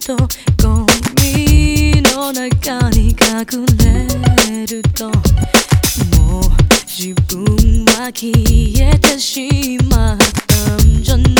とゴミの中に隠れるともう自分は消えてしまったんじゃない